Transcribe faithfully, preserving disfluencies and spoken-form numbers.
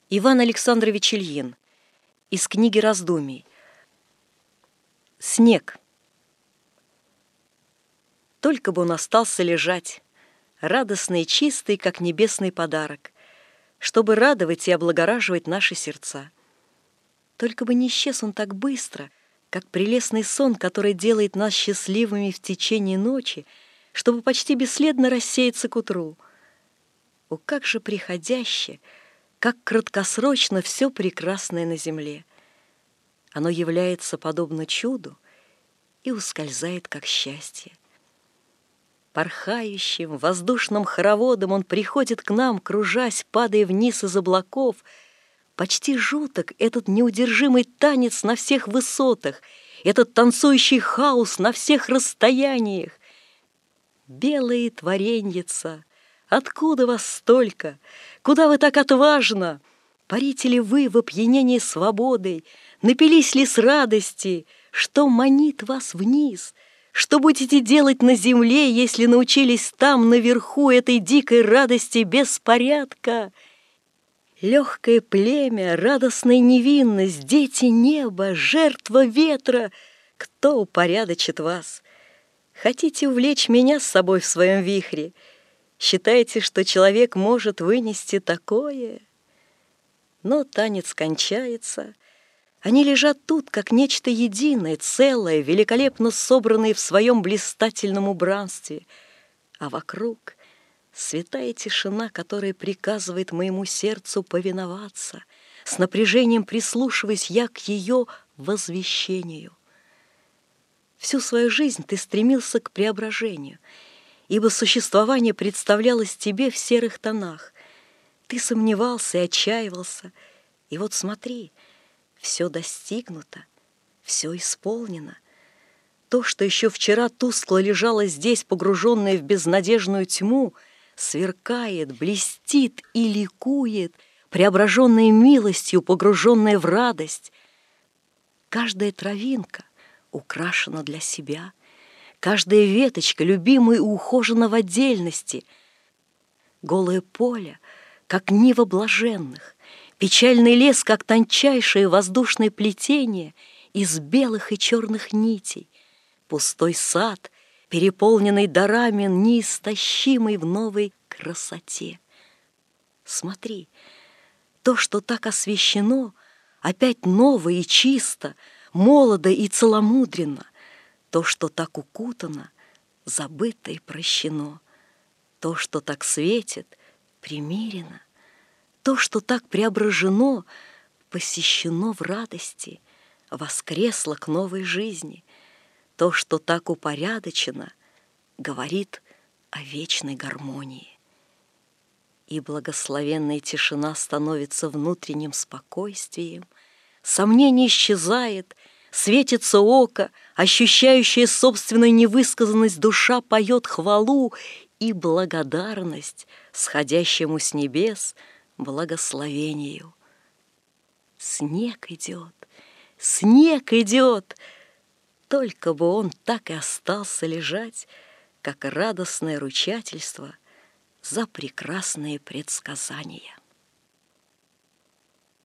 Иван Александрович Ильин. Из книги раздумий. Снег. Только бы он остался лежать, радостный и чистый, как небесный подарок, чтобы радовать и облагораживать наши сердца. Только бы не исчез он так быстро, как прелестный сон, который делает нас счастливыми в течение ночи, чтобы почти бесследно рассеяться к утру. О, как же приходяще, как краткосрочно все прекрасное на земле! Оно является подобно чуду и ускользает, как счастье. Порхающим, воздушным хороводом он приходит к нам, кружась, падая вниз из облаков. Почти жуток этот неудержимый танец на всех высотах, этот танцующий хаос на всех расстояниях. Белые твореньица, откуда вас столько? Куда вы так отважно? Парите ли вы в опьянении свободой? Напились ли с радости? Что манит вас вниз? Что будете делать на земле, если научились там, наверху этой дикой радости беспорядка? Легкое племя, радостная невинность, дети неба, жертва ветра. Кто упорядочит вас? Хотите увлечь меня с собой в своем вихре? Считаете, что человек может вынести такое? Но танец кончается. Они лежат тут, как нечто единое, целое, великолепно собранное в своем блистательном убранстве. А вокруг святая тишина, которая приказывает моему сердцу повиноваться. С напряжением прислушиваясь я к ее возвещению. Всю свою жизнь ты стремился к преображению, ибо существование представлялось тебе в серых тонах. Ты сомневался и отчаивался, и вот смотри, все достигнуто, все исполнено. То, что еще вчера тускло лежало здесь, погруженное в безнадежную тьму, сверкает, блестит и ликует, преображенное милостью, погруженное в радость. Каждая травинка украшена для себя, каждая веточка любима и ухожена в отдельности. Голое поле, как нива блаженных, печальный лес, как тончайшее воздушное плетение из белых и черных нитей, пустой сад, переполненный дарами, неистощимый в новой красоте. Смотри, то, что так освещено, опять ново и чисто, молодо и целомудренно, то, что так укутано, забыто и прощено, то, что так светит, примирено, то, что так преображено, посещено в радости, воскресло к новой жизни, то, что так упорядочено, говорит о вечной гармонии. И благословенная тишина становится внутренним спокойствием, сомнение исчезает, светится око, ощущающая собственную невысказанность душа поет хвалу и благодарность сходящему с небес благословению. Снег идет, снег идет, только бы он так и остался лежать, как радостное ручательство за прекрасные предсказания.